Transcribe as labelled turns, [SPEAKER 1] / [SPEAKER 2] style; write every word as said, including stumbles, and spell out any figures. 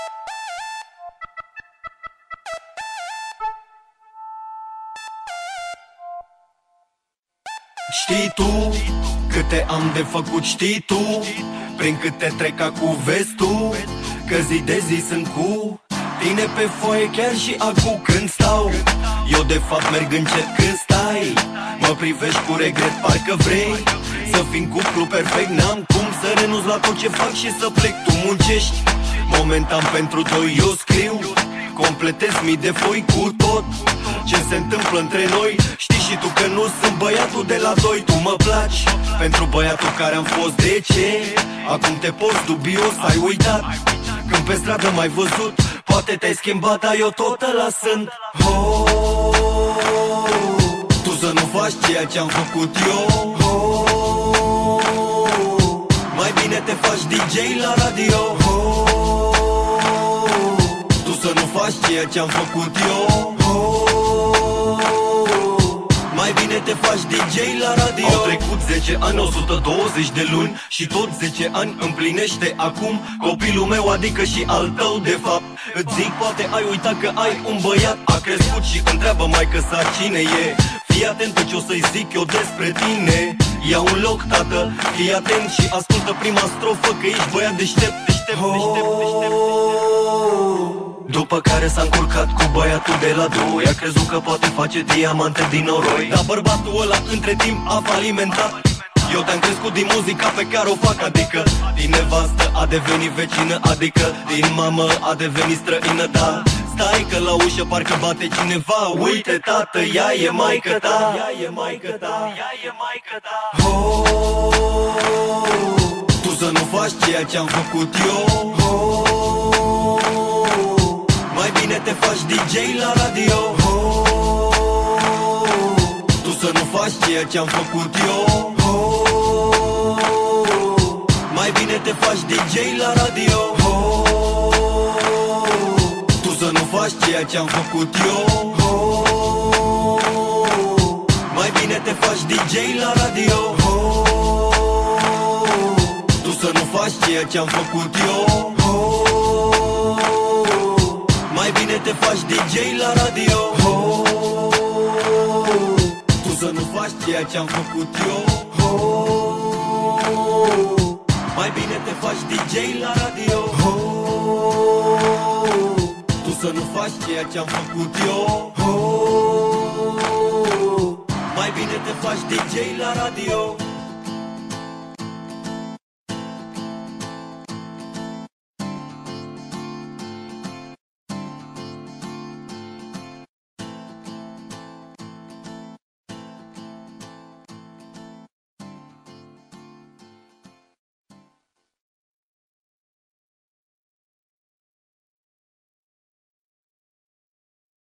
[SPEAKER 1] Știi tu câte am de făcut, știi tu prin câte trec ca cu vezi tu, că zi de zi sunt cu tine pe foaie chiar și acum când stau. Eu de fapt merg încet când stai, mă privești cu regret, parcă vrei să fim cuplu perfect. N-am cum să renunț la tot ce fac și să plec. Tu muncești momentan pentru doi, eu scriu, completez mii de foi cu tot ce se întâmplă între noi. Știi și tu că nu sunt băiatul de la doi. Tu mă placi pentru băiatul care am fost. De ce? Acum te porți dubios, ai uitat când pe stradă m-ai văzut. Poate te-ai schimbat, dar eu tot ăla sunt. Oh, tu să nu faci ceea ce-am făcut eu. Oh, mai bine te faci D J la radio. Oh, tu să nu faci ceea ce-am făcut eu. Oh, mai bine te faci D J la radio. Au trecut zece ani, o sută douăzeci de luni și tot zece ani împlinește acum copilul meu, adică și al tău de fapt. Îți zic, poate ai uitat că ai un băiat, a crescut și întreabă maică-sa cine e. Fii atent ce o să-i zic eu despre tine. Ia un loc, tată, fii atent și ascultă prima strofă, că ești băiat deștept, deștept, deștept, deștept. După care s-a încurcat cu băiatul de la doi, a crezut că poate face diamante din noroi, dar bărbatul ăla între timp a falimentat. Eu te-am crescut din muzica pe care o fac, adică din nevastă a devenit vecină, adică din mamă a devenit străină, da. Stai că la ușă parcă bate cineva. Uite, tată, ea e maică ta. Ea e maică ta. Ea e maică ta. Oh, tu să nu faci ceea ce-am făcut eu. Oh, mai bine te faci D J la radio. Oh, tu să nu faci ceea ce-am făcut eu. Oh, mai bine te faci D J la radio. Oh, tu să nu faci ceea ce-am făcut eu. Oh, mai bine te faci D J la radio. Oh, tu să nu faci ceea ce-am făcut eu. Oh, mai bine te faci D J la radio. Oh, tu să nu faci ceea ce-am făcut eu. Oh, mai bine te faci D J la radio. Oh, tu să nu faci ceea ce-am făcut eu. Oh, mai bine te faci D J la radio.